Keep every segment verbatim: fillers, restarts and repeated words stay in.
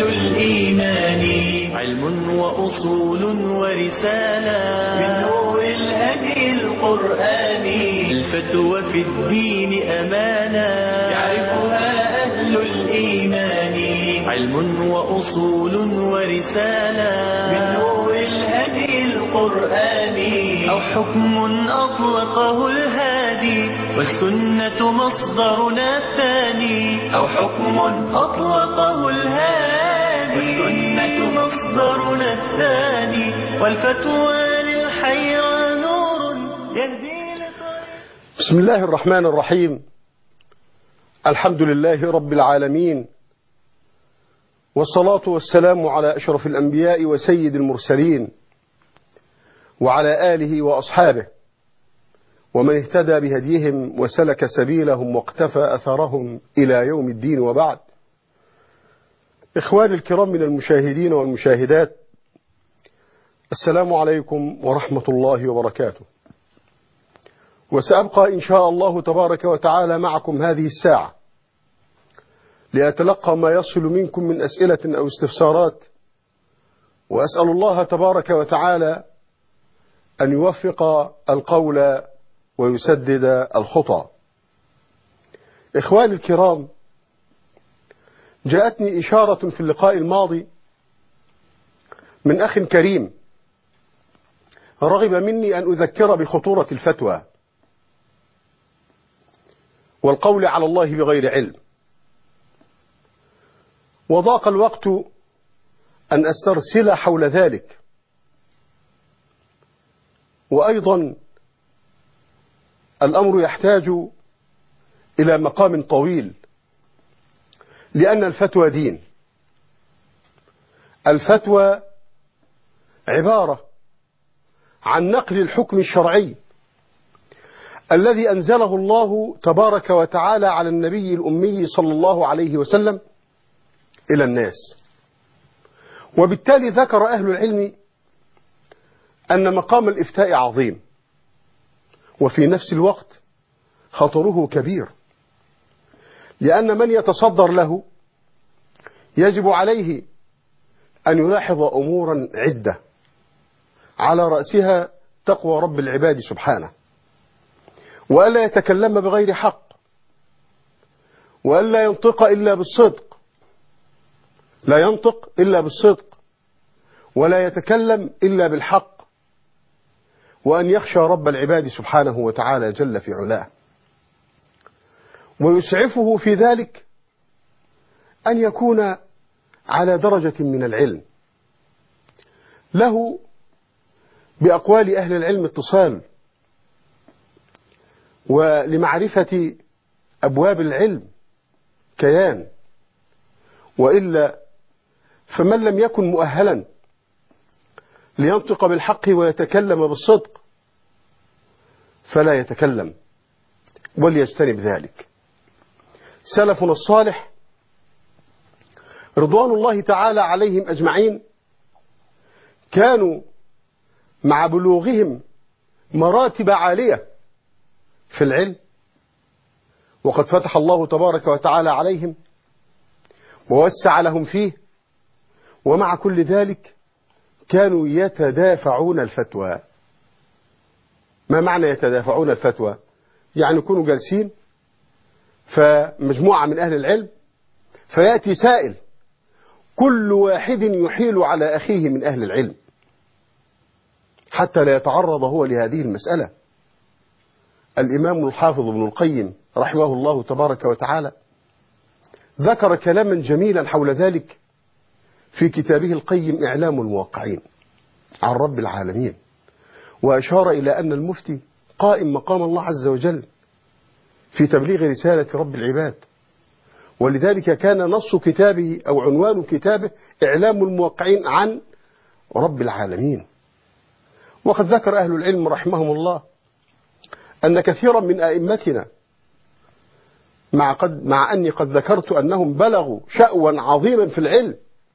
أهل الإيمان، علم وأصول ورسالة من نور الهدي القرآني، الفتوى في الدين أمانة يعرفها أهل الإيمان، علم وأصول ورسالة من نور الهدي القرآني، أو حكم أطلقه الهادي والسنة مصدرنا الثاني، أو حكم أطلقه الهادي والسنة مصدرنا الثاني، والفتوى للحيرى نور يهدي لطريق. بسم الله الرحمن الرحيم. الحمد لله رب العالمين، والصلاة والسلام على أشرف الأنبياء وسيد المرسلين، وعلى آله وأصحابه ومن اهتدى بهديهم وسلك سبيلهم واقتفى أثرهم إلى يوم الدين، وبعد. إخواني الكرام من المشاهدين والمشاهدات، السلام عليكم ورحمة الله وبركاته. وسأبقى إن شاء الله تبارك وتعالى معكم هذه الساعة لأتلقى ما يصل منكم من أسئلة أو استفسارات، وأسأل الله تبارك وتعالى أن يوفق القول ويسدد الخطى. إخواني الكرام، جاءتني إشارة في اللقاء الماضي من أخ كريم رغب مني أن أذكر بخطورة الفتوى والقول على الله بغير علم، وضاق الوقت أن أسترسل حول ذلك. وأيضا الأمر يحتاج إلى مقام طويل، لأن الفتوى دين. الفتوى عبارة عن نقل الحكم الشرعي الذي أنزله الله تبارك وتعالى على النبي الأمي صلى الله عليه وسلم إلى الناس. وبالتالي ذكر أهل العلم أن مقام الإفتاء عظيم، وفي نفس الوقت خطره كبير، لأن من يتصدر له يجب عليه أن يلاحظ أمورا عدة، على رأسها تقوى رب العباد سبحانه، وألا يتكلم بغير حق، وألا ينطق إلا بالصدق، لا ينطق إلا بالصدق، ولا يتكلم إلا بالحق، وأن يخشى رب العباد سبحانه وتعالى جل في علاه. ويسعفه في ذلك أن يكون على درجة من العلم، له بأقوال أهل العلم اتصال، ولمعرفة أبواب العلم كيان، وإلا فمن لم يكن مؤهلا لينطق بالحق ويتكلم بالصدق فلا يتكلم، وليجتنب ذلك. سلفنا الصالح رضوان الله تعالى عليهم أجمعين كانوا مع بلوغهم مراتب عالية في العلم، وقد فتح الله تبارك وتعالى عليهم ووسع لهم فيه، ومع كل ذلك كانوا يتدافعون الفتوى. ما معنى يتدافعون الفتوى؟ يعني يكونوا جالسين فمجموعة من أهل العلم، فيأتي سائل كل واحد يحيل على أخيه من أهل العلم حتى لا يتعرض هو لهذه المسألة. الإمام الحافظ ابن القيم رحمه الله تبارك وتعالى ذكر كلاما جميلا حول ذلك في كتابه القيم إعلام الموقعين عن رب العالمين، وأشار إلى أن المفتي قائم مقام الله عز وجل في تبليغ رسالة رب العباد، ولذلك كان نص كتابه أو عنوان كتابه إعلام الموقعين عن رب العالمين. وقد ذكر أهل العلم رحمهم الله أن كثيرا من أئمتنا مع, قد مع أني قد ذكرت أنهم بلغوا شأوا عظيما في العلم،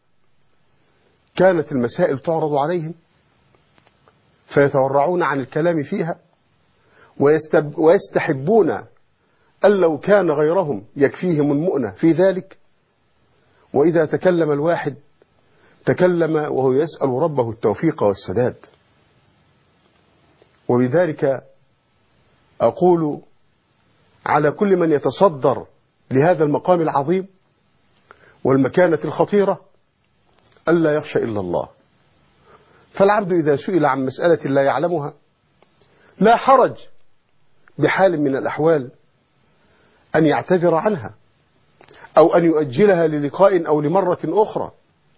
كانت المسائل تعرض عليهم فيتورعون عن الكلام فيها، ويستب ويستحبون أن لو كان غيرهم يكفيهم المؤنة في ذلك، وإذا تكلم الواحد تكلم وهو يسأل ربه التوفيق والسداد. وبذلك أقول على كل من يتصدر لهذا المقام العظيم والمكانة الخطيرة ألا يخشى إلا الله. فالعبد إذا سئل عن مسألة لا يعلمها لا حرج بحال من الأحوال أن يعتذر عنها أو أن يؤجلها للقاء أو لمرة أخرى.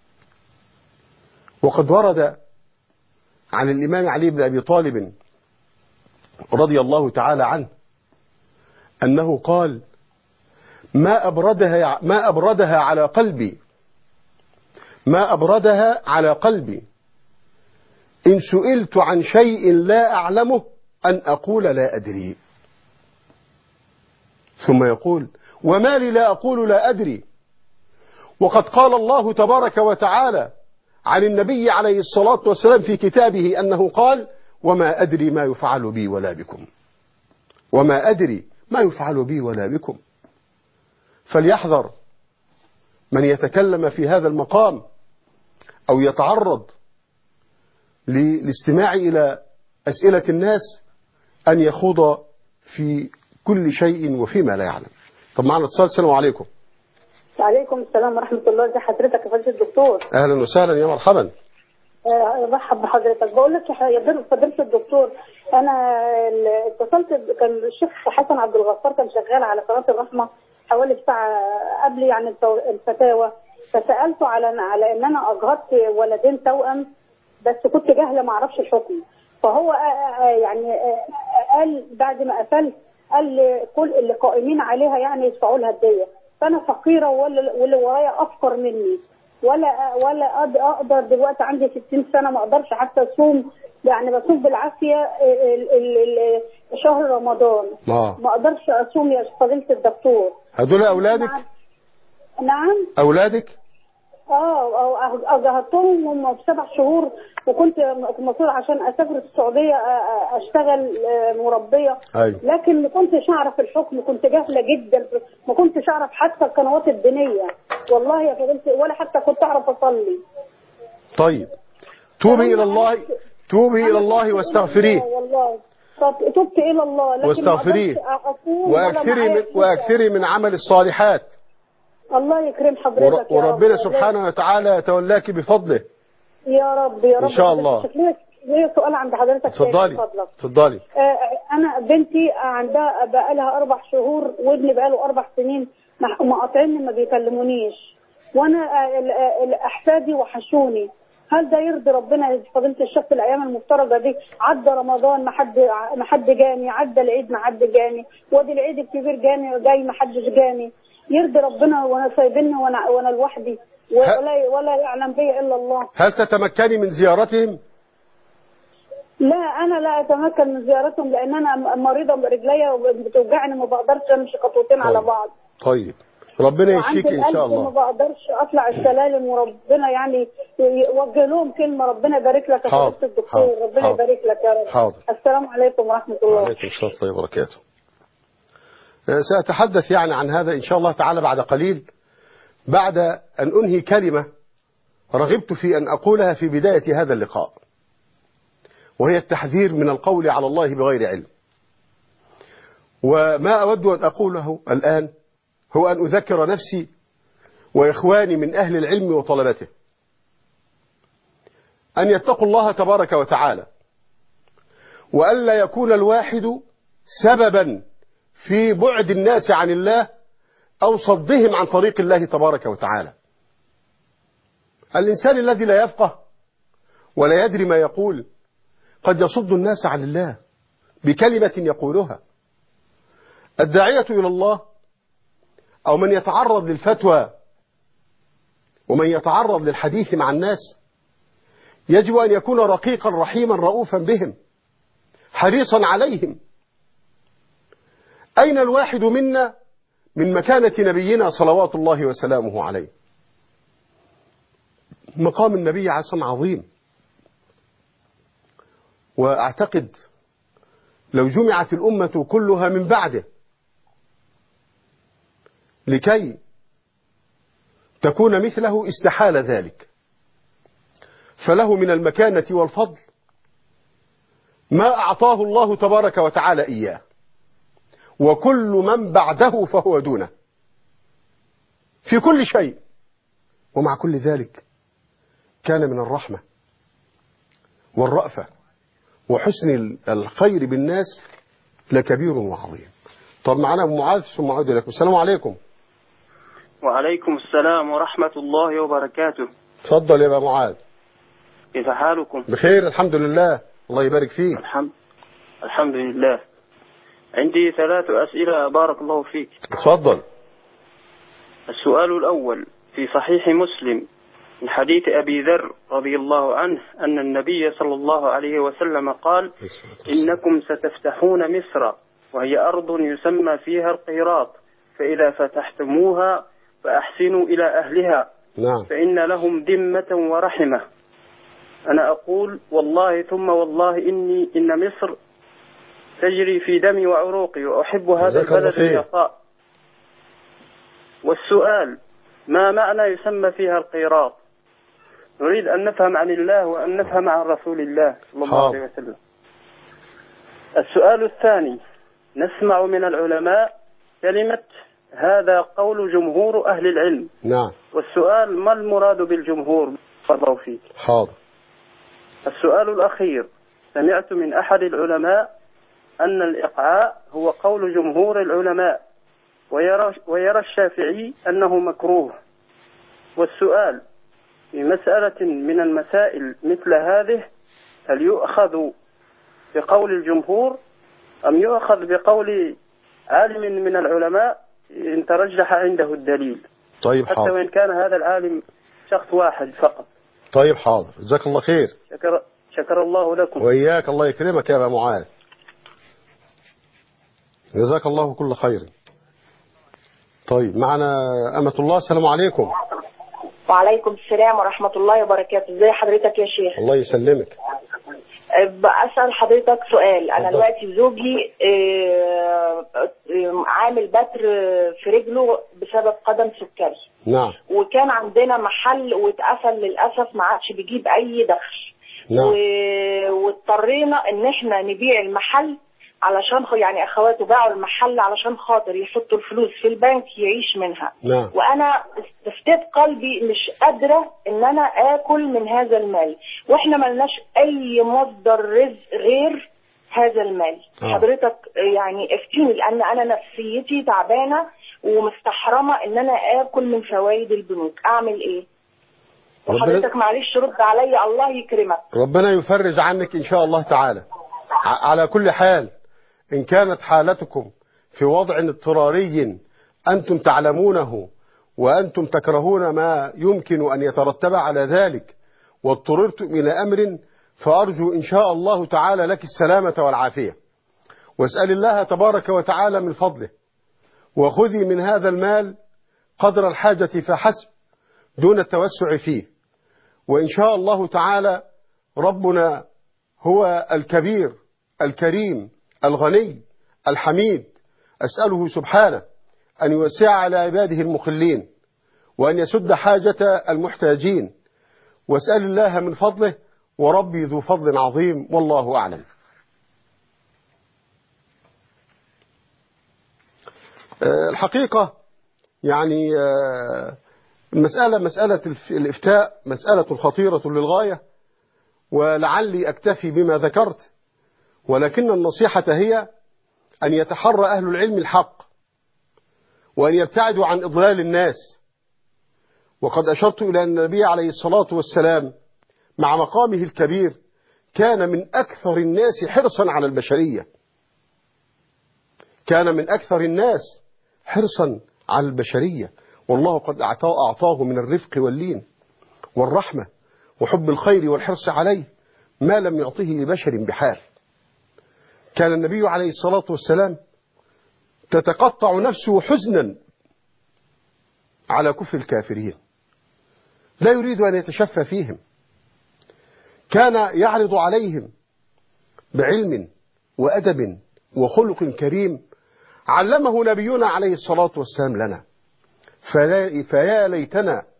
وقد ورد عن الإمام علي بن أبي طالب رضي الله تعالى عنه أنه قال: ما أبردها, ما أبردها على قلبي ما أبردها على قلبي إن سئلت عن شيء لا أعلمه أن أقول لا أدري. ثم يقول: وما لي لا أقول لا أدري وقد قال الله تبارك وتعالى عن النبي عليه الصلاة والسلام في كتابه أنه قال: وما أدري ما يفعل بي ولا بكم وما أدري ما يفعل بي ولا بكم. فليحذر من يتكلم في هذا المقام أو يتعرض للاستماع إلى أسئلة الناس أن يخوض في كل شيء وفيما لا يعلم. طب معنا اتصال. السلام عليكم. وعليكم السلام ورحمة الله. ازي حضرتك يا فضيلة الدكتور؟ أهلا وسهلا يا مرحبا. برحب بحضرتك. بقول لك يا فضيلة الدكتور، أنا اتصلت كان الشيخ حسن عبد الغفار كان شغال على قناة الرحمة حوالي ساعة قبل يعني الفتاوى، فسألته على على إن أنا أجهضت ولدين توأم بس كنت جاهلة ما أعرفش الحكم. فهو يعني قال بعد ما قفلت قال لي كل اللي قائمين عليها يعني يدفعوا لها الدية، فأنا فقيرة واللي ورايا أفقر مني ولا ولا أقدر دلوقتي عندي ستين سنة ما أقدرش حتى أصوم، يعني بصوم بالعافية شهر رمضان آه. ما أقدرش أصوم يا فضيلة الدكتور. هدول أولادك؟ نعم. أولادك؟ اه أجهضتهم هم بسبع شهور وكنت مسؤول عشان أسافر السعودية أشتغل مربية. أيوة. لكن ما كنتش أعرف الحكم، كنت جاهلة جدا، ما كنتش أعرف حتى القنوات الدينية والله يا فضيلتي، ولا حتى كنت أعرف أصلي. طيب توبي إلى الله توبي إلى الله واستغفريه. والله تبت إلى الله لكن واستغفريه وأكثري من, وأكثري من عمل الصالحات. الله يكرم حضرتك وربنا سبحانه وتعالى يتولاك بفضله يا رب يا رب إن شاء الله. ليه سؤال عند حضرتك؟ اتفضلي اتفضلي. آه أنا بنتي عندها بقى لها أربع شهور وابني بقى له أربع سنين مقاطعيني ما بيكلمونيش، وأنا أحفادي وحشوني. هل ده يرضي ربنا يا فضيلة الشيخ في الأيام المفترضة دي؟ عدى رمضان ما حد ما حد جاني، عدى العيد ما حد جاني، وادي العيد الكبير جاني جاي ما حدش جاني. يرضي ربنا وانا سايبني وانا وانا لوحدي ولا ولا يعلم بي الا الله. هل تتمكني من زيارتهم؟ لا انا لا اتمكن من زيارتهم لان انا مريضه برجليا وبتوجعني ما بقدرش امشي خطوتين على بعض. طيب ربنا يشفيك ان شاء الله. ما بقدرش اطلع السلالم وربنا يعني يوجه لهم كلمه. ربنا يبارك لك يا فضيلة الدكتور. ربنا حاضر. يبارك لك يا رب. حاضر. السلام عليكم ورحمه الله. وعليكم السلام ورحمه الله وبركاته. سأتحدث يعني عن هذا إن شاء الله تعالى بعد قليل، بعد أن أنهي كلمة رغبت في أن أقولها في بداية هذا اللقاء، وهي التحذير من القول على الله بغير علم. وما أود أن أقوله الآن هو أن أذكر نفسي وإخواني من أهل العلم وطلبته أن يتقوا الله تبارك وتعالى، وألا يكون الواحد سببا في بعد الناس عن الله أو صدهم عن طريق الله تبارك وتعالى. الإنسان الذي لا يفقه ولا يدري ما يقول قد يصد الناس عن الله بكلمة يقولها. الداعية إلى الله أو من يتعرض للفتوى ومن يتعرض للحديث مع الناس يجب أن يكون رقيقا رحيما رؤوفا بهم حريصا عليهم. أين الواحد منا من مكانة نبينا صلوات الله وسلامه عليه؟ مقام النبي عليه الصلاة عظيم، وأعتقد لو جمعت الأمة كلها من بعده لكي تكون مثله استحال ذلك، فله من المكانة والفضل ما أعطاه الله تبارك وتعالى إياه، وكل من بعده فهو دونه في كل شيء. ومع كل ذلك كان من الرحمة والرأفة وحسن الخير بالناس لكبير وعظيم. طب معنا أبو معاذ ثم أعود إليكم. السلام عليكم. وعليكم السلام ورحمة الله وبركاته. تفضل يا أبو معاذ. كيف حالكم؟ بخير الحمد لله، الله يبارك فيك. الحمد الحمد لله. عندي ثلاث أسئلة بارك الله فيك. تفضل. السؤال الأول: في صحيح مسلم من حديث أبي ذر رضي الله عنه أن النبي صلى الله عليه وسلم قال: إنكم ستفتحون مصر وهي أرض يسمى فيها القيراط، فإذا فتحتموها فأحسنوا إلى أهلها. نعم. فإن لهم ذمة ورحمة. أنا أقول والله ثم والله إني إن مصر تجري في دمي وعروقي وأحب هذا البلد اليقاء. والسؤال: ما معنى يسمى فيها القيراط؟ نريد أن نفهم عن الله وأن نفهم عن رسول الله صلى الله عليه وسلم. السؤال الثاني: نسمع من العلماء كلمة هذا قول جمهور أهل العلم. نعم. والسؤال: ما المراد بالجمهور؟ فضلوا فيك. حاضر. السؤال الأخير: سمعت من أحد العلماء أن الإقعاء هو قول جمهور العلماء، ويرى, ويرى الشافعي أنه مكروه. والسؤال: في مسألة من المسائل مثل هذه هل يؤخذ بقول الجمهور أم يؤخذ بقول عالم من العلماء إن ترجح عنده الدليل؟ طيب حاضر. حتى وإن كان هذا العالم شخص واحد فقط. طيب حاضر، جزاك الله خير. شكر, شكر الله لكم. وإياك، الله يكرمك يا أبا معاذ، جزاك الله كل خير. طيب معنا أمة الله. السلام عليكم. وعليكم السلام ورحمة الله وبركاته. ازي حضرتك يا شيخ؟ الله يسلمك. بسأل حضرتك سؤال. أنا دلوقتي زوجي عامل بتر في رجله بسبب قدم سكري. نعم. وكان عندنا محل واتقفل للأسف، ما عادش بيجيب أي دخل. نعم. واضطرينا إن احنا نبيع المحل علشان يعني اخواته باعوا المحل علشان خاطر يحطوا الفلوس في البنك يعيش منها. نعم. وانا استفتيت قلبي مش قادره ان انا اكل من هذا المال، واحنا ملناش اي مصدر رزق غير هذا المال. آه. حضرتك يعني افتيني، لان انا نفسيتي تعبانه ومستحرمه ان انا اكل من فوائد البنوك. اعمل ايه؟ وحضرتك معلش رد عليا الله يكرمك. ربنا يفرج عنك ان شاء الله تعالى. على كل حال، إن كانت حالتكم في وضع اضطراري أنتم تعلمونه وأنتم تكرهون ما يمكن أن يترتب على ذلك واضطررتم إلى أمر، فأرجو إن شاء الله تعالى لك السلامة والعافية، واسأل الله تبارك وتعالى من فضله، وخذي من هذا المال قدر الحاجة فحسب دون التوسع فيه. وإن شاء الله تعالى ربنا هو الكبير الكريم الغني الحميد، أسأله سبحانه أن يوسع على عباده المخلين وأن يسد حاجة المحتاجين، واسأل الله من فضله، وربي ذو فضل عظيم والله أعلم. الحقيقة يعني المسألة مسألة الإفتاء مسألة خطيرة للغاية، ولعلي أكتفي بما ذكرت، ولكن النصيحة هي أن يتحرى أهل العلم الحق وأن يبتعدوا عن إضلال الناس. وقد أشرت إلى أن النبي عليه الصلاة والسلام مع مقامه الكبير كان من أكثر الناس حرصا على البشرية، كان من أكثر الناس حرصا على البشرية، والله قد أعطاه من الرفق واللين والرحمة وحب الخير والحرص عليه ما لم يعطه لبشر بحال. كان النبي عليه الصلاة والسلام تتقطع نفسه حزنا على كفر الكافرين، لا يريد أن يتشفى فيهم، كان يعرض عليهم بعلم وأدب وخلق كريم علمه نبينا عليه الصلاة والسلام لنا. فيا ليتنا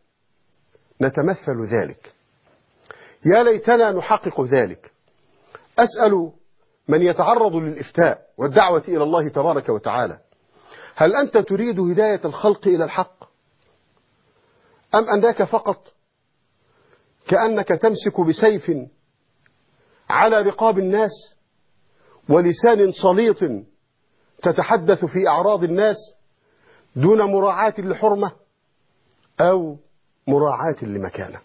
نتمثل ذلك. يا ليتنا نحقق ذلك. أسأل من يتعرض للإفتاء والدعوة إلى الله تبارك وتعالى: هل أنت تريد هداية الخلق إلى الحق، أم أنك فقط كأنك تمسك بسيف على رقاب الناس ولسان سليط تتحدث في أعراض الناس دون مراعاة لحرمة أو مراعاة لمكانة؟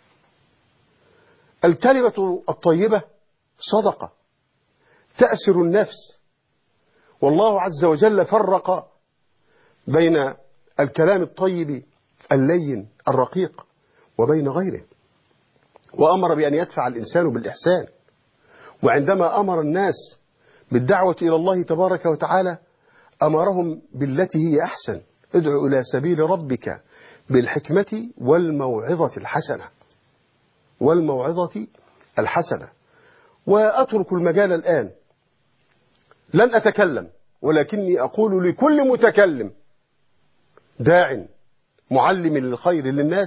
الكلمة الطيبة صدقة تأسر النفس، والله عز وجل فرق بين الكلام الطيب اللين الرقيق وبين غيره، وأمر بأن يدفع الإنسان بالإحسان. وعندما أمر الناس بالدعوة إلى الله تبارك وتعالى أمرهم بالتي هي أحسن: ادعو إلى سبيل ربك بالحكمة والموعظة الحسنة والموعظة الحسنة. وأترك المجال الآن، لن أتكلم، ولكني أقول لكل متكلم داع معلم للخير للناس: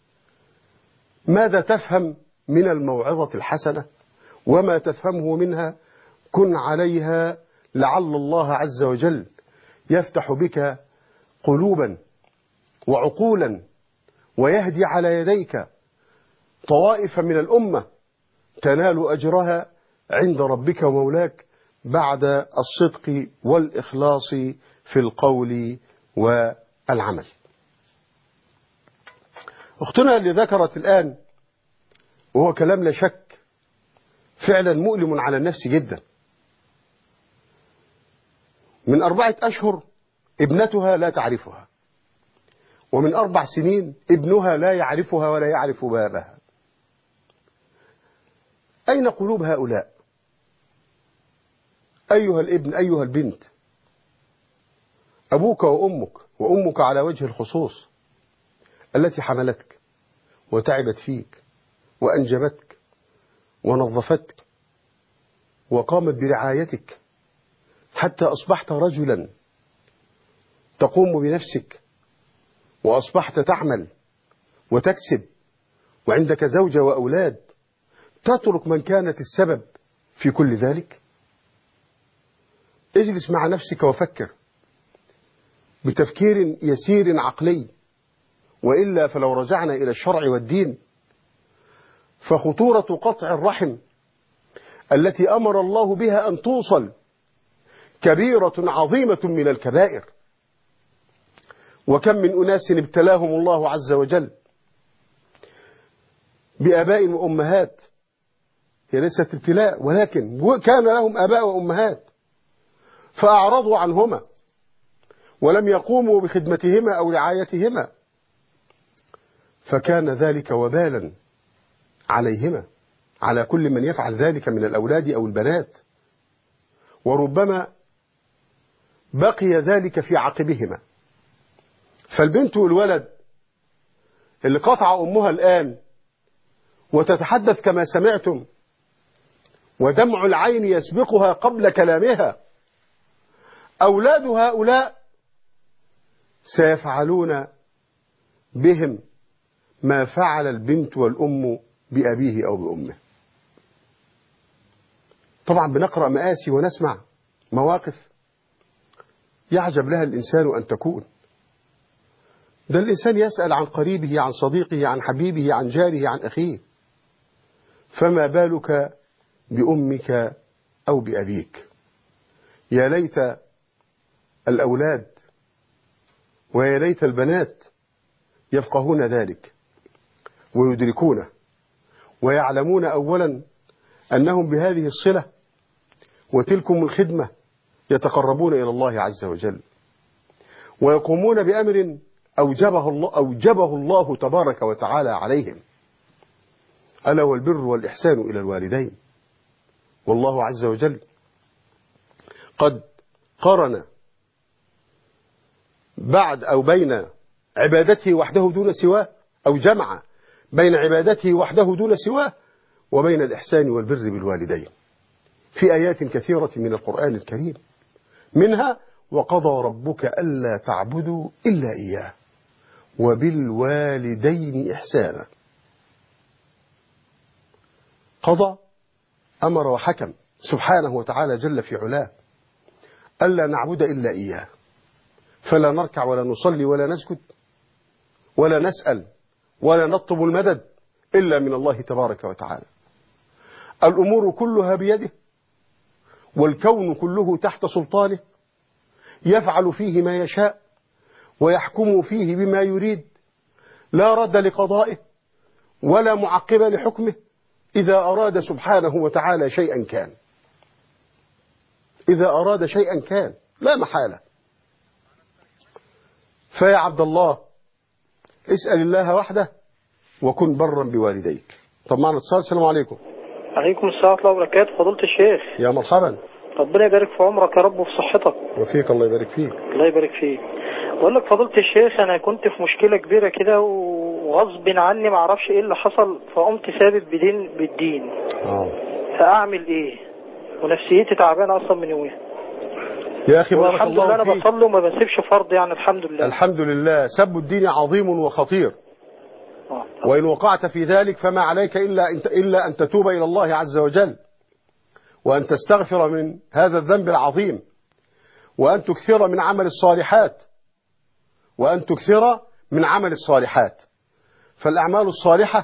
ماذا تفهم من الموعظة الحسنة؟ وما تفهمه منها كن عليها، لعل الله عز وجل يفتح بك قلوبا وعقولا ويهدي على يديك طوائف من الأمة تنال أجرها عند ربك ومولاك بعد الصدق والإخلاص في القول والعمل. أختنا اللي ذكرت الآن، وهو كلام لا شك فعلا مؤلم على النفس جدا، من أربعة أشهر ابنتها لا تعرفها، ومن أربع سنين ابنها لا يعرفها ولا يعرف بابها. أين قلوب هؤلاء؟ أيها الابن، أيها البنت، أبوك وأمك، وأمك على وجه الخصوص التي حملتك وتعبت فيك وأنجبتك ونظفتك وقامت برعايتك حتى أصبحت رجلا تقوم بنفسك، وأصبحت تعمل وتكسب وعندك زوجة وأولاد، تترك من كانت السبب في كل ذلك؟ اجلس مع نفسك وفكر بتفكير يسير عقلي، وإلا فلو رجعنا إلى الشرع والدين فخطورة قطع الرحم التي أمر الله بها أن توصل كبيرة عظيمة من الكبائر. وكم من أناس ابتلاهم الله عز وجل بآباء وأمهات، هي ليست ابتلاء ولكن كان لهم آباء وأمهات فأعرضوا عنهما ولم يقوموا بخدمتهما أو رعايتهما، فكان ذلك وبالا عليهما، على كل من يفعل ذلك من الأولاد أو البنات، وربما بقي ذلك في عقبهما. فالبنت والولد اللي قطع أمها الآن وتتحدث كما سمعتم ودمع العين يسبقها قبل كلامها، أولاد هؤلاء سيفعلون بهم ما فعل البنت والأم بأبيه أو بأمه. طبعا بنقرأ مآسي ونسمع مواقف يعجب لها الإنسان أن تكون. ده الإنسان يسأل عن قريبه، عن صديقه، عن حبيبه، عن جاره، عن أخيه، فما بالك بأمك أو بأبيك؟ يا ليت الأولاد ويا ليت البنات يفقهون ذلك ويدركونه ويعلمون أولا أنهم بهذه الصلة وتلكم الخدمة يتقربون إلى الله عز وجل، ويقومون بأمر أوجبه الله, أوجبه الله تبارك وتعالى عليهم، ألا والبر والإحسان إلى الوالدين. والله عز وجل قد قرن بعد أو بين عبادته وحده دون سواه، أو جمع بين عبادته وحده دون سواه وبين الإحسان والبر بالوالدين في آيات كثيرة من القرآن الكريم، منها وقضى ربك ألا تعبدوا إلا إياه وبالوالدين إحسانا. قضى أمر وحكم سبحانه وتعالى جل في علاه ألا نعبد إلا إياه، فلا نركع ولا نصلي ولا نسجد ولا نسأل ولا نطلب المدد إلا من الله تبارك وتعالى. الأمور كلها بيده، والكون كله تحت سلطانه، يفعل فيه ما يشاء ويحكم فيه بما يريد، لا رد لقضائه ولا معقب لحكمه. إذا أراد سبحانه وتعالى شيئا كان، إذا أراد شيئا كان لا محالة. فيا عبد الله اسأل الله وحده وكن برا بوالديك. طب معنا اتصال. السلام عليكم. عليكم السلام ورحمة الله وبركاته. فضيلة الشيخ يا مرحبا. ربنا يبارك في عمرك يا رب وفي صحتك. وفيك الله يبارك فيك. الله يبارك فيك. بقول لك فضيلة الشيخ أنا كنت في مشكلة كبيرة كده وغصب عني ما اعرفش إيه اللي حصل، فقمت ثابت بدين بالدين. اه فأعمل إيه؟ ونفسيتي تعبانة أصلا من يومين. يا أخي بارك الله فيك. الحمد لله أنا بصلي وما بسيبش فرض، يعني الحمد لله. الحمد لله. سب الدين عظيم وخطير، آه. وإن وقعت في ذلك فما عليك إلا أن إلا أن تتوب إلى الله عز وجل، وأن تستغفر من هذا الذنب العظيم، وأن تكثر من عمل الصالحات، وأن تكثر من عمل الصالحات. فالأعمال الصالحة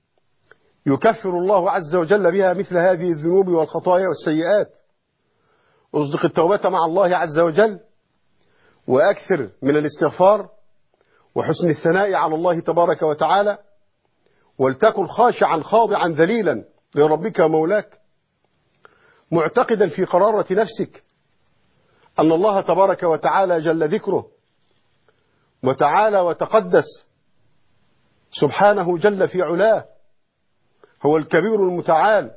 يكفر الله عز وجل بها مثل هذه الذنوب والخطايا والسيئات. اصدق التوبة مع الله عز وجل، وأكثر من الاستغفار وحسن الثناء على الله تبارك وتعالى، ولتكن خاشعا خاضعا ذليلا لربك ومولاك، معتقدا في قرارة نفسك أن الله تبارك وتعالى جل ذكره وتعالى وتقدس سبحانه جل في علاه هو الكبير المتعال،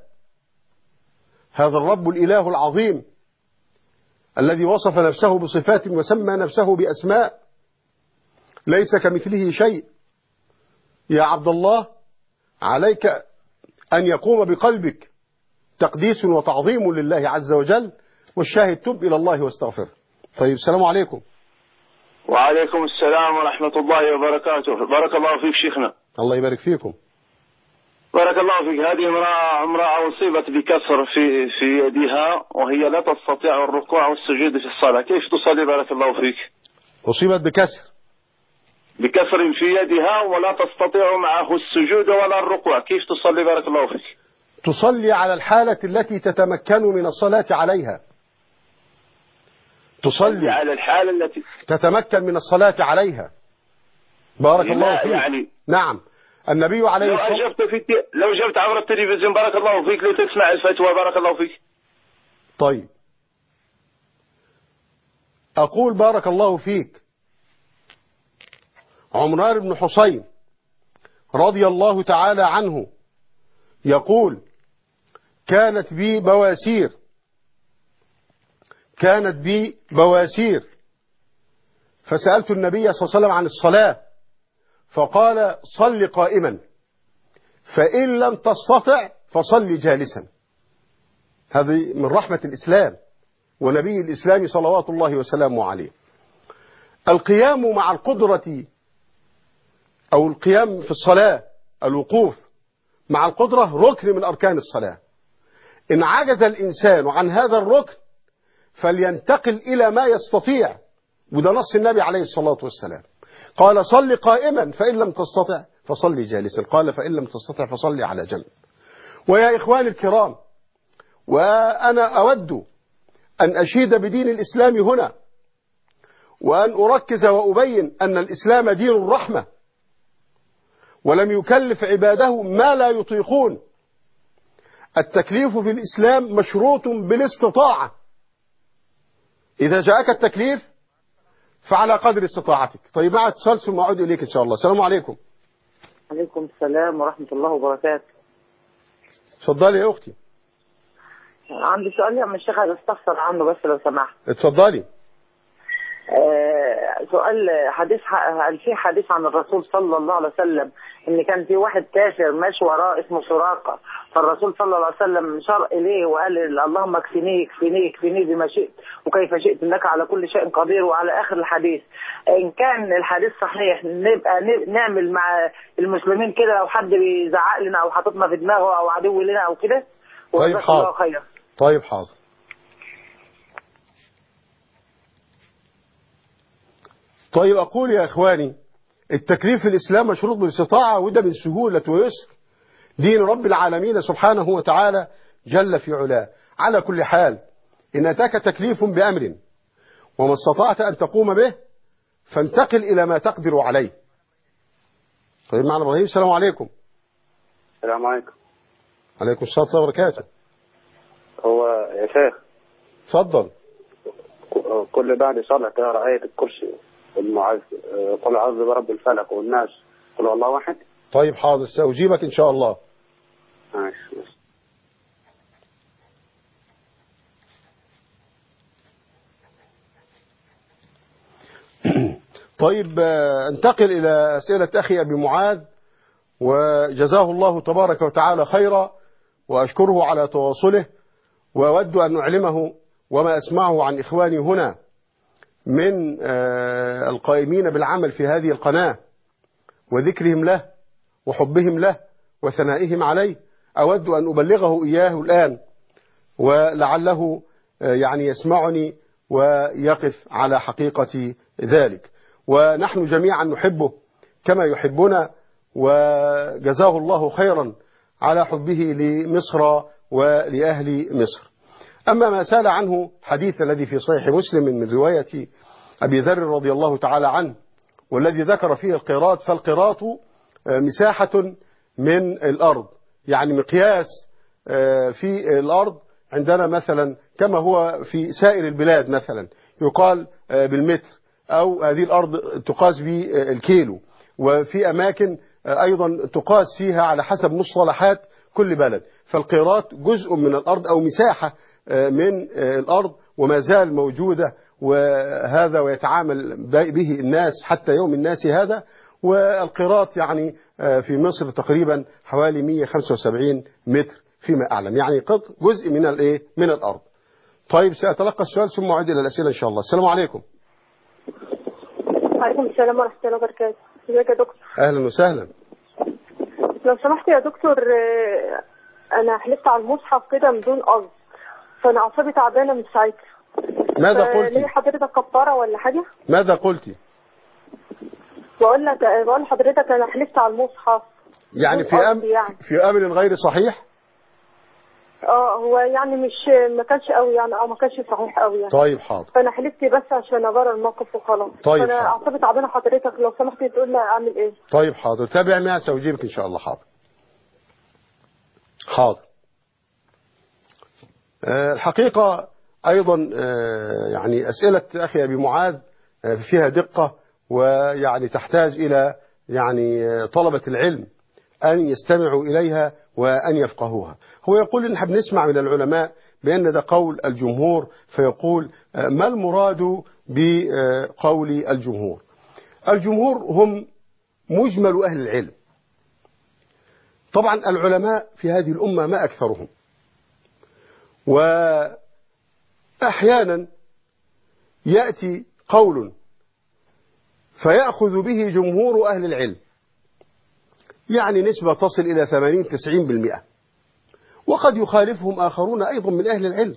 هذا الرب الإله العظيم الذي وصف نفسه بصفات وسمى نفسه بأسماء ليس كمثله شيء. يا عبد الله عليك أن يقوم بقلبك تقديس وتعظيم لله عز وجل، والشاهد تب إلى الله واستغفره. طيب السلام عليكم. وعليكم السلام ورحمة الله وبركاته. بارك الله فيك شيخنا. الله يبارك فيكم. بارك الله فيك. هذه امرأة امرأة أصيبت بكسر في في يدها وهي لا تستطيع الركوع والسجود في الصلاة، كيف تصلي بارك الله فيك؟ أصيبت بكسر بكسر في يدها ولا تستطيع معه السجود ولا الركوع، كيف تصلي بارك الله فيك؟ تصلي على الحالة التي تتمكن من الصلاة عليها. تصلي على الحالة التي تتمكن من الصلاة عليها. بارك الله فيك. يعني نعم النبي عليه الصلاة والسلام لو أجبت في لو جبت عبر التلفزيون بارك الله فيك لتسمع الفتوى بارك الله فيك. طيب أقول بارك الله فيك عمران بن حسين رضي الله تعالى عنه يقول كانت بي بواسير كانت بي بواسير فسألت النبي صلى الله عليه وسلم عن الصلاة فقال صل قائما، فإن لم تستطع فصل جالسا. هذه من رحمة الإسلام ونبي الإسلام صلوات الله وسلامه عليه. القيام مع القدرة أو القيام في الصلاة، الوقوف مع القدرة ركن من أركان الصلاة. إن عجز الإنسان عن هذا الركن فلينتقل إلى ما يستطيع، وده نص النبي عليه الصلاة والسلام. قال صل قائما فإن لم تستطع فصل جالسا، قال فإن لم تستطع فصل على جنب. ويا إخواني الكرام، وأنا أود أن أشيد بدين الإسلام هنا، وأن أركز وأبين أن الإسلام دين الرحمة، ولم يكلف عباده ما لا يطيقون. التكليف في الإسلام مشروط بالاستطاعة. إذا جاءك التكليف فعلى قدر استطاعتك. طيب مع اتصال ثم أعود إليك إن شاء الله. السلام عليكم. عليكم السلام ورحمة الله وبركاته. اتفضلي يا أختي. عندي سؤال يا عم الشيخ عايز استفسر عنه بس لو سمحت. اتفضلي. آه سؤال حديث هل في حديث عن الرسول صلى الله عليه وسلم ان كان في واحد كافر ماشي وراه اسمه سراقه، فالرسول صلى الله عليه وسلم شار اليه وقال اللهم اكفني اكفني اكفني بما شئت وكيف شئت انك على كل شيء قدير، وعلى اخر الحديث. ان كان الحديث صحيح نبقى نعمل مع المسلمين كده لو حد بيزعق لنا او حاططنا في دماغه او عدو لنا او كده. طيب حاضر. خير. طيب حاضر. طيب أقول يا إخواني، التكليف في الإسلام مشروط بالاستطاعة، وده من سهولة ويسر دين رب العالمين سبحانه وتعالى جل في علاه. على كل حال إن أتاك تكليف بأمر وما استطعت أن تقوم به فانتقل إلى ما تقدر عليه. طيب معنا إبراهيم. السلام عليكم. السلام عليكم. عليكم السلام ورحمة الله وبركاته. هو يا شيخ اتفضل. كل بعد صلاة تقرأ آية الكرسي والمعاذ قل أعوذ برب الفلق والناس قل هو الله واحد. طيب حاضر، سأجيبك إن شاء الله. ماشي. طيب انتقل إلى أسئلة أخي أبي معاذ، وجزاه الله تبارك وتعالى خيرا وأشكره على تواصله، وأود أن أعلمه وما أسمعه عن إخواني هنا من القائمين بالعمل في هذه القناة وذكرهم له وحبهم له وثنائهم عليه، أود أن أبلغه إياه الآن ولعله يعني يسمعني ويقف على حقيقة ذلك. ونحن جميعا نحبه كما يحبنا، وجزاه الله خيرا على حبه لمصر ولأهل مصر. أما ما سال عنه حديث الذي في صحيح مسلم من رواية أبي ذر رضي الله تعالى عنه، والذي ذكر فيه القيراط، فالقيراط مساحة من الأرض، يعني مقياس في الأرض عندنا مثلا كما هو في سائر البلاد، مثلا يقال بالمتر، أو هذه الأرض تقاس بالكيلو، وفي أماكن أيضا تقاس فيها على حسب مصطلحات كل بلد. فالقيراط جزء من الأرض أو مساحة من الأرض وما زال موجودة، وهذا ويتعامل به الناس حتى يوم الناس هذا. والقيراط يعني في مصر تقريبا حوالي مئة وخمسة وسبعين متر فيما أعلم، يعني جزء من الايه من الأرض. طيب سأتلقى السؤال ثم أعود إلى الأسئلة إن شاء الله. السلام عليكم. وعليكم السلام ورحمة الله وبركاته. ازيك يا دكتور؟ أهلا وسهلا. لو سمحت يا دكتور، أنا حلفت على المصحف كده بدون قصد، فأنا أعصابي تعبانة من ساعتها. ماذا قلتي؟ ليه حضرتك كفارة ولا حاجة؟ ماذا قلتي؟ بقول لك بقول لحضرتك أنا حلفت على المصحف يعني في أم... يعني. في أمر غير صحيح؟ اه هو يعني مش ما كانش قوي يعني، او ما كانش صحيح قوي يعني. طيب حاضر. فانا حلفت بس عشان ابرر الموقف وخلاص. طيب فانا اعصابي تعبانه حضرتك، لو سمحت تقول لي اعمل ايه؟ طيب حاضر، تابع معي سأجيبك ان شاء الله. حاضر حاضر. أه الحقيقه ايضا أه يعني اسئله اخي ابي معاذ أه فيها دقه، ويعني تحتاج الى يعني طلبه العلم أن يستمعوا إليها وأن يفقهوها. هو يقول إن نحن نسمع من العلماء بأن ده قول الجمهور، فيقول ما المراد بقول الجمهور؟ الجمهور هم مجمل أهل العلم. طبعا العلماء في هذه الأمة ما أكثرهم، وأحيانا يأتي قول فيأخذ به جمهور أهل العلم، يعني نسبة تصل إلى ثمانين تسعين بالمئة، وقد يخالفهم آخرون أيضا من أهل العلم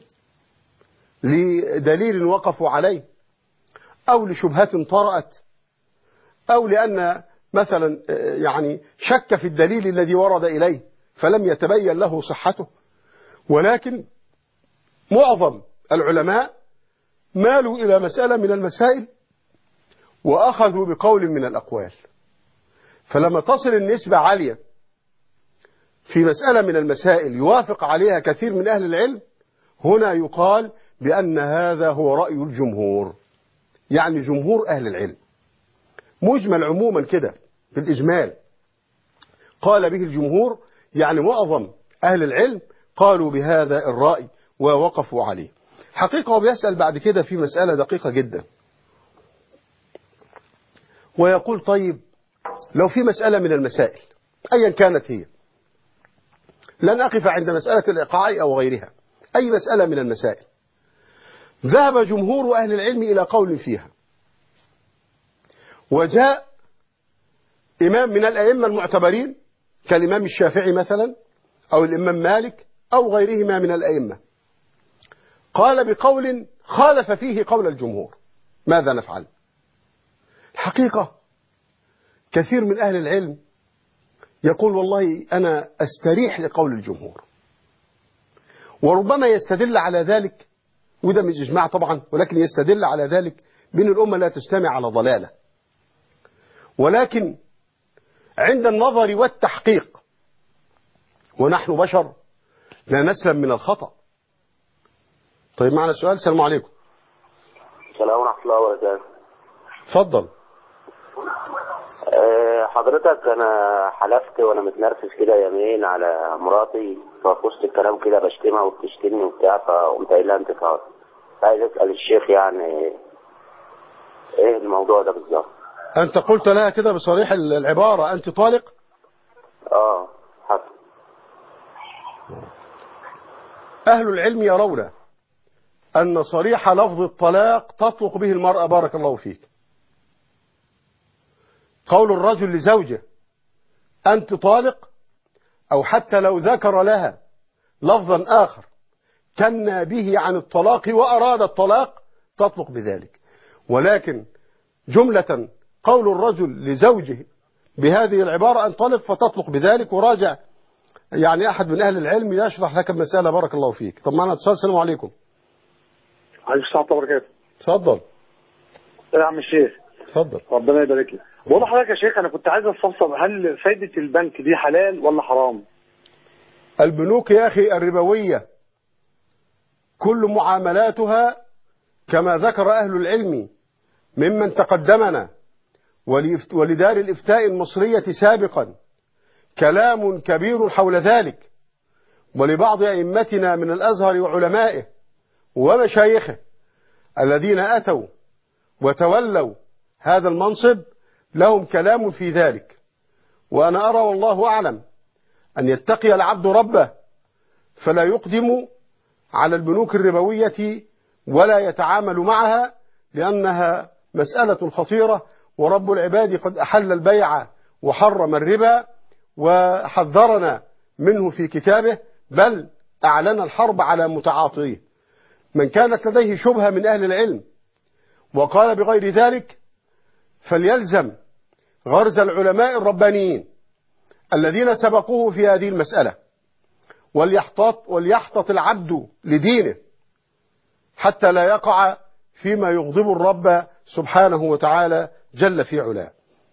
لدليل وقفوا عليه، أو لشبهة طرأت، أو لأن مثلا يعني شك في الدليل الذي ورد إليه فلم يتبين له صحته. ولكن معظم العلماء مالوا إلى مسألة من المسائل وأخذوا بقول من الأقوال، فلما تصل النسبة عالية في مسألة من المسائل يوافق عليها كثير من أهل العلم، هنا يقال بأن هذا هو رأي الجمهور، يعني جمهور أهل العلم. مجمل عموما كده في الإجمال قال به الجمهور، يعني معظم أهل العلم قالوا بهذا الرأي ووقفوا عليه. حقيقة وبيسأل بعد كده في مسألة دقيقة جدا، ويقول طيب لو في مسألة من المسائل أيا كانت هي، لن أقف عند مسألة الإيقاع أو غيرها، أي مسألة من المسائل ذهب جمهور أهل العلم إلى قول فيها، وجاء إمام من الأئمة المعتبرين كالإمام الشافعي مثلا أو الإمام مالك أو غيرهما من الأئمة قال بقول خالف فيه قول الجمهور، ماذا نفعل؟ الحقيقة كثير من أهل العلم يقول والله أنا أستريح لقول الجمهور، وربما يستدل على ذلك، وده مش إجماع طبعا، ولكن يستدل على ذلك بأن الأمة لا تجتمع على ضلالة، ولكن عند النظر والتحقيق ونحن بشر لا نسلم من الخطأ. طيب معنا سؤال. السلام عليكم. السلام ورحمة الله وبركاته. اتفضل. أه حضرتك أنا حلفت وأنا متنرفز كده يومين على مراتي، ففي وسط الكلام كده بشتمها وبتشتمني وبتاع، فقمت قايل لها أنت طالق. عايز أسأل الشيخ يعني إيه الموضوع ده بالظبط؟ أنت قلت لها كده بصريح العبارة أنت طالق؟ آه حصل. أهل العلم يرون أن صريح لفظ الطلاق تطلق به المرأة، بارك الله فيك. قول الرجل لزوجه أنت طالق، أو حتى لو ذكر لها لفظا آخر كنا به عن الطلاق وأراد الطلاق تطلق بذلك، ولكن جملة قول الرجل لزوجه بهذه العبارة أن طلق فتطلق بذلك. وراجع يعني أحد من أهل العلم يشرح لك المسألة، بارك الله فيك. طب معنا اتصال. السلام عليكم. عليكم السلام ورحمة الله وبركاته. اتفضل يا عم الشيخ. اتفضل. ربنا يبارك لك. بقول لحضرتك يا شيخ أنا كنت عايز أستفسر، هل فايدة البنك دي حلال ولا حرام؟ البنوك يا أخي الربوية كل معاملاتها كما ذكر أهل العلم ممن تقدمنا ولدار الإفتاء المصرية سابقا كلام كبير حول ذلك، ولبعض أئمتنا من الأزهر وعلمائه ومشايخه الذين أتوا وتولوا هذا المنصب لهم كلام في ذلك. وأنا أرى والله أعلم أن يتقي العبد ربه فلا يقدم على البنوك الربوية ولا يتعامل معها، لأنها مسألة خطيرة، ورب العباد قد أحل البيع وحرم الربا وحذرنا منه في كتابه، بل أعلن الحرب على متعاطيه. من كانت لديه شبهة من أهل العلم وقال بغير ذلك فليلزم غرز العلماء الربانيين الذين سبقوه في هذه المسألة، وليحتط, وليحتط العبد لدينه حتى لا يقع فيما يغضب الرب سبحانه وتعالى جل في علاه.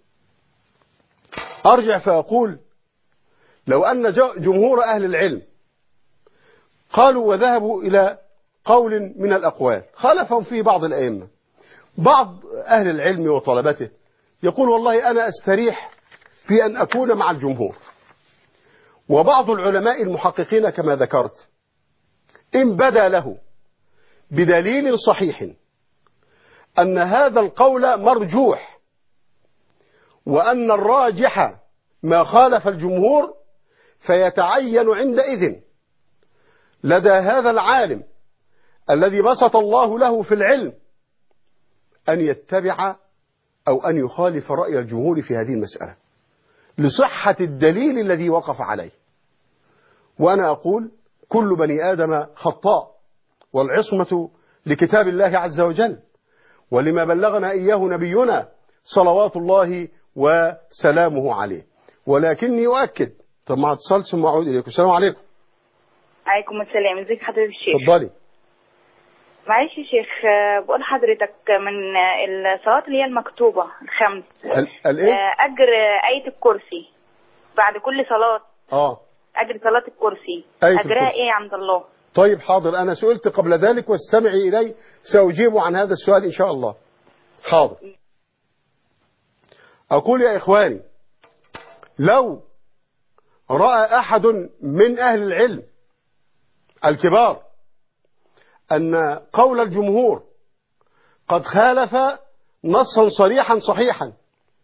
أرجع فأقول لو أن جمهور أهل العلم قالوا وذهبوا إلى قول من الأقوال خالفهم فيه بعض الأئمة، بعض أهل العلم وطلبته يقول والله أنا أستريح في أن أكون مع الجمهور، وبعض العلماء المحققين كما ذكرت إن بدا له بدليل صحيح أن هذا القول مرجوح وأن الراجح ما خالف الجمهور، فيتعين عندئذ لدى هذا العالم الذي بسط الله له في العلم أن يتبع أو أن يخالف رأي الجمهور في هذه المسألة لصحة الدليل الذي وقف عليه. وأنا أقول كل بني آدم خطاء، والعصمة لكتاب الله عز وجل ولما بلغنا إياه نبينا صلوات الله وسلامه عليه. ولكني أؤكد. طب مع اتصال ثم أعود إليكم. السلام عليكم. عليكم السلام. ازيك حضرتك الشيخ؟ اتفضلي. معلش يا شيخ، بقول حضرتك من الصلوات اللي هي المكتوبة الخمس الايه؟ أجر آية الكرسي بعد كل صلاة. اه أجر صلاة الكرسي آية أجرها الكرسي. إيه عند الله؟ طيب حاضر، أنا سئلت قبل ذلك واستمعي إلي سأجيب عن هذا السؤال إن شاء الله. حاضر. أقول يا إخواني لو رأى أحد من أهل العلم الكبار أن قول الجمهور قد خالف نصا صريحا صحيحا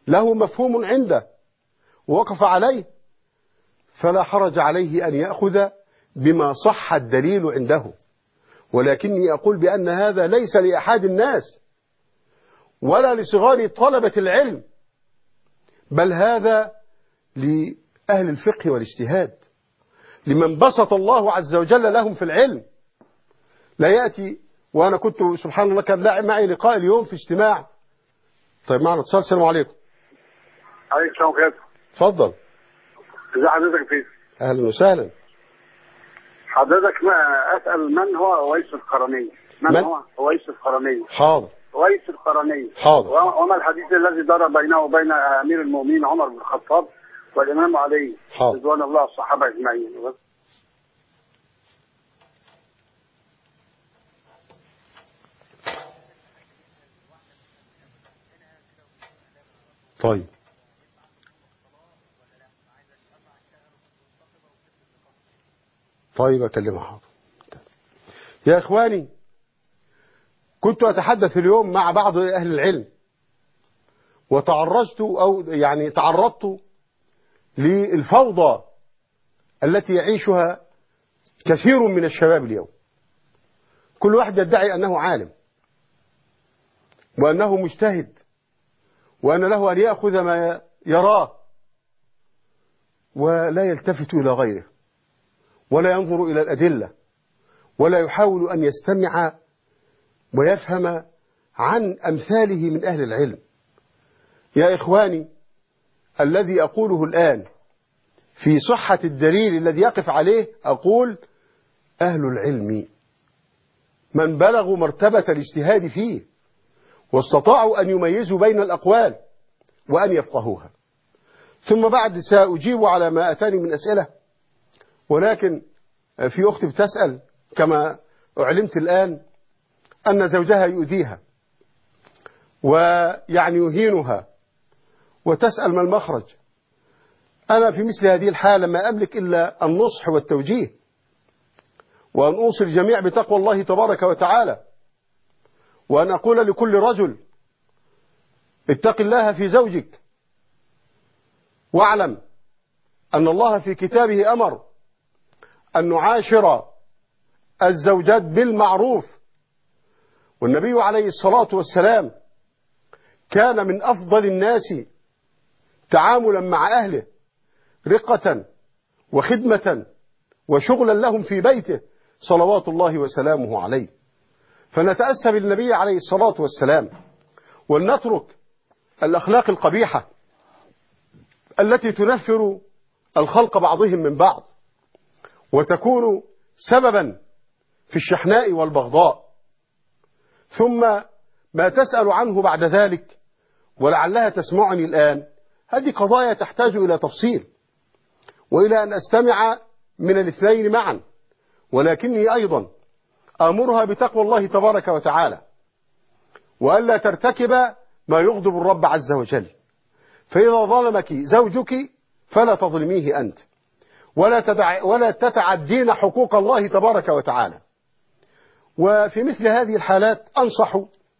له مفهوم عنده ووقف عليه فلا حرج عليه أن يأخذ بما صح الدليل عنده، ولكني أقول بأن هذا ليس لأحد الناس ولا لصغار طلبة العلم، بل هذا لأهل الفقه والاجتهاد، لمن بسط الله عز وجل لهم في العلم. لا يأتي، وأنا كنت سبحان الله كان لا معي لقاء اليوم في اجتماع. طيب معنا اتصال. السلام عليكم. عليكم السلام ورحمة الله. اتفضل. ازي حضرتك فين؟ أهلا وسهلا. حضرتك ما أسأل من هو أويس القرني؟ من, من هو أويس القرني؟ حاضر. أويس القرني. حاضر. وما الحديث الذي دار بينه وبين أمير المؤمنين عمر بن الخطاب والإمام علي رضوان الله الصحابة أجمعين؟ طيب. طيب أكلمها. حاضر. يا إخواني، كنت أتحدث اليوم مع بعض أهل العلم وتعرضت أو يعني تعرضت للفوضى التي يعيشها كثير من الشباب اليوم. كل واحد يدعي أنه عالم وأنه مجتهد وأن له أن يأخذ ما يراه ولا يلتفت إلى غيره ولا ينظر إلى الأدلة ولا يحاول أن يستمع ويفهم عن أمثاله من أهل العلم. يا إخواني، الذي أقوله الآن في صحة الدليل الذي يقف عليه أقول أهل العلم من بلغوا مرتبة الاجتهاد فيه واستطاعوا أن يميزوا بين الأقوال وأن يفقهوها. ثم بعد سأجيب على ما أتاني من أسئلة، ولكن في أختي بتسأل كما أعلمت الآن أن زوجها يؤذيها ويعني يهينها وتسأل ما المخرج. أنا في مثل هذه الحالة ما أملك إلا النصح والتوجيه وأن أوصي الجميع بتقوى الله تبارك وتعالى، وأن أقول لكل رجل اتق الله في زوجك واعلم أن الله في كتابه أمر أن نعاشر الزوجات بالمعروف، والنبي عليه الصلاة والسلام كان من أفضل الناس تعاملا مع أهله رقة وخدمة وشغلا لهم في بيته صلوات الله وسلامه عليه. فنتأسى بالنبي عليه الصلاة والسلام ولنترك الأخلاق القبيحة التي تنفر الخلق بعضهم من بعض وتكون سببا في الشحناء والبغضاء. ثم ما تسأل عنه بعد ذلك ولعلها تسمعني الآن، هذه قضايا تحتاج إلى تفصيل وإلى أن أستمع من الاثنين معا، ولكني أيضا آمرها بتقوى الله تبارك وتعالى وألا ترتكب ما يغضب الرب عز وجل. فإذا ظلمك زوجك فلا تظلميه أنت ولا, تدع ولا تتعدين حقوق الله تبارك وتعالى. وفي مثل هذه الحالات أنصح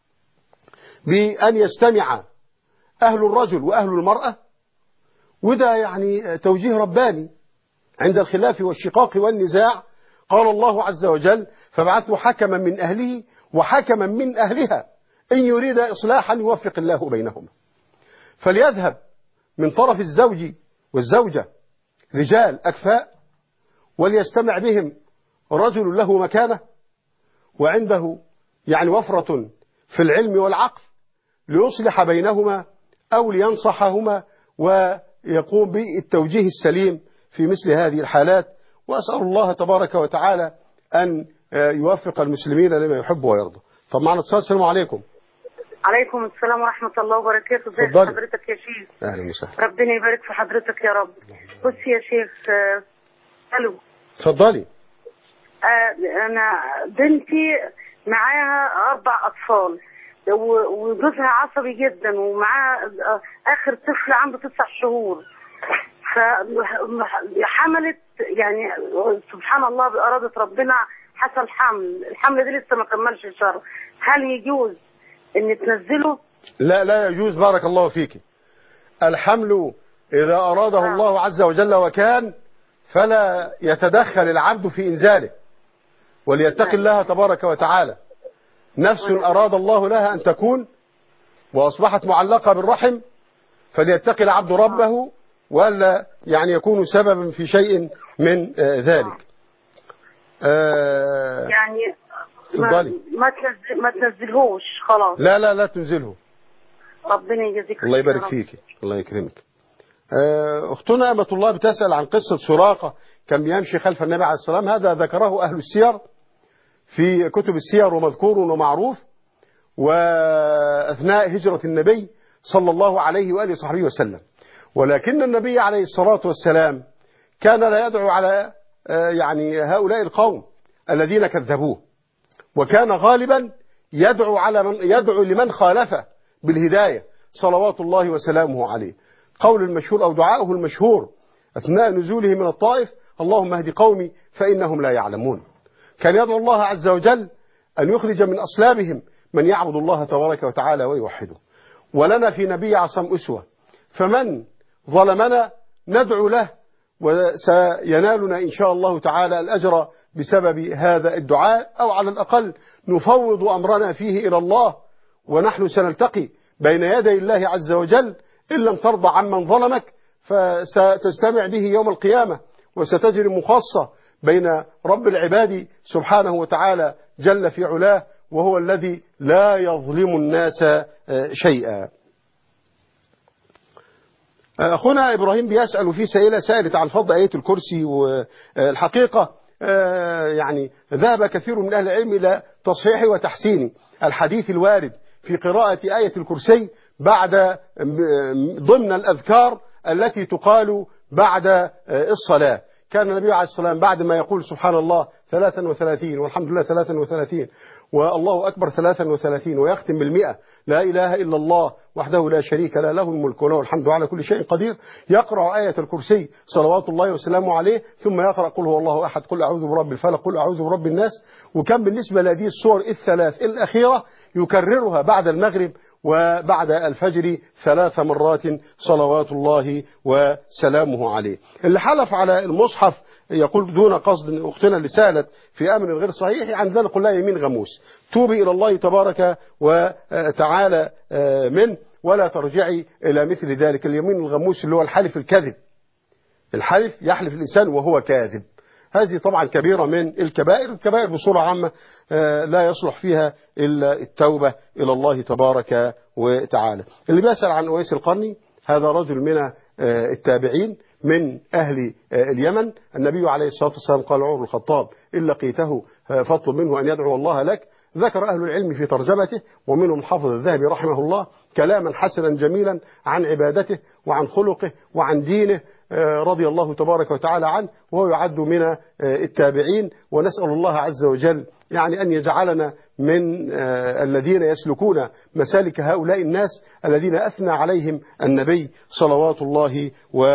بأن يجتمع أهل الرجل وأهل المرأة، وده يعني توجيه رباني عند الخلاف والشقاق والنزاع. قال الله عز وجل فابعثوا حكما من أهله وحكما من أهلها إن يريد إصلاحا يوفق الله بينهما. فليذهب من طرف الزوج والزوجة رجال أكفاء وليجتمع بهم رجل له مكانة وعنده يعني وفرة في العلم والعقل ليصلح بينهما أو لينصحهما ويقوم بالتوجيه السليم في مثل هذه الحالات. وأسأل الله تبارك وتعالى أن يوفق المسلمين لما يحب ويرضى. طب معنا اتصال. السلام عليكم. عليكم السلام ورحمة الله وبركاته. ازي حضرتك يا شيخ؟ أهلا وسهلا. ربنا يبارك في حضرتك يا رب. بص يا شيخ. ألو. اتفضلي. أنا بنتي معاها أربع أطفال وجوزها عصبي جدا ومعاها آخر طفل عنده تسع شهور، فحملت يعني سبحان الله بإرادة ربنا حصل حمل. الحمل دي لسه ما كملش الشهر، هل يجوز ان تنزله؟ لا لا يجوز. بارك الله فيك. الحمل إذا أراده الله عز وجل وكان فلا يتدخل العبد في إنزاله، وليتق الله تبارك وتعالى. نفس أراد الله لها أن تكون وأصبحت معلقة بالرحم فليتق العبد ربه ولا يعني يكون سببا في شيء من آه ذلك. آه يعني ما, تفضلي. ما, تنزل ما تنزلهوش خلاص. لا لا لا تنزله. ربنا يجزيك الله يبارك فيك، الله يكرمك. آه أختنا أمة الله بتسأل عن قصة سراقة كان بيمشي خلف النبي عليه الصلاة والسلام. هذا ذكره أهل السير في كتب السير ومذكور ومعروف، وأثناء هجرة النبي صلى الله عليه وآله وصحبه وسلم. ولكن النبي عليه الصلاة والسلام كان لا يدعو على يعني هؤلاء القوم الذين كذبوه، وكان غالبا يدعو على من يدعو لمن خالفه بالهداية صلوات الله وسلامه عليه. قول المشهور أو دعاؤه المشهور أثناء نزوله من الطائف: اللهم اهد قومي فإنهم لا يعلمون. كان يدعو الله عز وجل أن يخرج من أصلابهم من يعبد الله تبارك وتعالى ويوحده. ولنا في نبي عصام أسوة، فمن ظلمنا ندعو له وسينالنا إن شاء الله تعالى الأجر بسبب هذا الدعاء، أو على الأقل نفوض أمرنا فيه إلى الله، ونحن سنلتقي بين يدي الله عز وجل. إن لم ترضى عمن ظلمك فستجتمع به يوم القيامة، وستجري مخاصة بين رب العباد سبحانه وتعالى جل في علاه، وهو الذي لا يظلم الناس شيئا. أخونا إبراهيم بيسأل في سائلة سائلة عن فضل آية الكرسي، والحقيقة يعني ذهب كثير من أهل العلم إلى تصحيح وتحسين الحديث الوارد في قراءة آية الكرسي بعد ضمن الأذكار التي تقال بعد الصلاة. كان النبي عليه الصلاة والسلام بعد ما يقول سبحان الله ثلاثا وثلاثين والحمد لله ثلاثا وثلاثين والله أكبر ثلاثا وثلاثين ويختم بالمئة لا إله إلا الله وحده لا شريك له له الملك وله الحمد على كل شيء قدير، يقرأ آية الكرسي صلوات الله وسلامه عليه، ثم يقرأ قل هو الله أحد، قل أعوذ برب الفلق، قل أعوذ برب الناس. وكان بالنسبة لهذه السور الثلاث الأخيرة يكررها بعد المغرب وبعد الفجر ثلاث مرات صلوات الله وسلامه عليه. اللي حلف على المصحف يقول دون قصد أختنا اللي سألت في أمر غير صحيح، عن ذلك لا يمين غموس، توبي إلى الله تبارك وتعالى منه ولا ترجعي إلى مثل ذلك. اليمين الغموس اللي هو الحلف الكذب، الحلف يحلف الإنسان وهو كاذب، هذه طبعا كبيرة من الكبائر. الكبائر بصورة عامة لا يصلح فيها إلا التوبة إلى الله تبارك وتعالى. اللي بيسأل عن أويس القرني، هذا رجل من التابعين من أهل اليمن. النبي عليه الصلاة والسلام قال عمر الخطاب إن لقيته فاطلب منه أن يدعو الله لك. ذكر أهل العلم في ترجمته ومنهم الحافظ الذهبي رحمه الله كلاما حسنا جميلا عن عبادته وعن خلقه وعن دينه رضي الله تبارك وتعالى عنه، وهو يعد من التابعين. ونسأل الله عز وجل يعني أن يجعلنا من الذين يسلكون مسالك هؤلاء الناس الذين أثنى عليهم النبي صلوات الله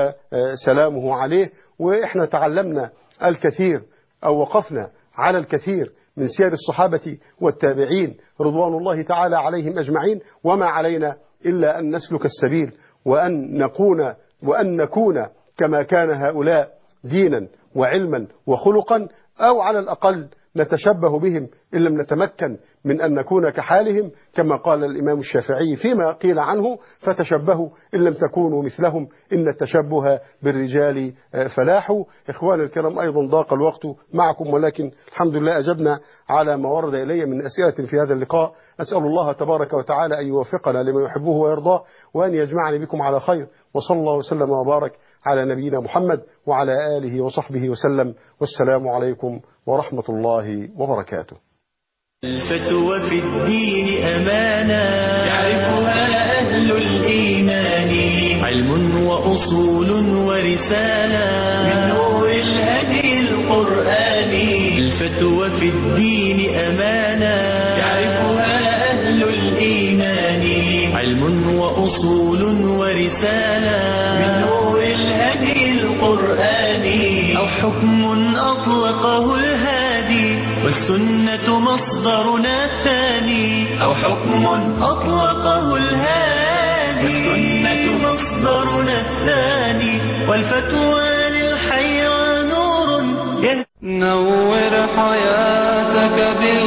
وسلامه عليه. وإحنا تعلمنا الكثير أو وقفنا على الكثير من سير الصحابة والتابعين رضوان الله تعالى عليهم أجمعين، وما علينا إلا أن نسلك السبيل وأن نكون وأن نكون كما كان هؤلاء دينا وعلما وخلقا، أو على الأقل نتشبه بهم إن لم نتمكن من أن نكون كحالهم، كما قال الإمام الشافعي فيما قيل عنه فتشبهوا إن لم تكونوا مثلهم إن التشبه بالرجال فلاح. إخواني الكرام، أيضا ضاق الوقت معكم، ولكن الحمد لله أجبنا على ما ورد إلي من أسئلة في هذا اللقاء. أسأل الله تبارك وتعالى أن يوفقنا لما يحبه ويرضاه، وأن يجمعني بكم على خير، وصلى الله وسلم وبارك على نبينا محمد وعلى آله وصحبه وسلم، والسلام عليكم ورحمة الله وبركاته. الفتوى في الدين أمانة يعرفها أهل الإيمان، علم وأصول ورسالة من نور الهدي القرآني. الفتوى في الدين أمانة يعرفها أهل الإيمان، علم وأصول ورسالة من نور الهدي القرآني. أو حكم أطلقه الهادي والسنة مصدرنا الثاني، أو حكم أطلقه الهادي والسنة مصدرنا الثاني والفتوى للحيرى نور. نور حياتك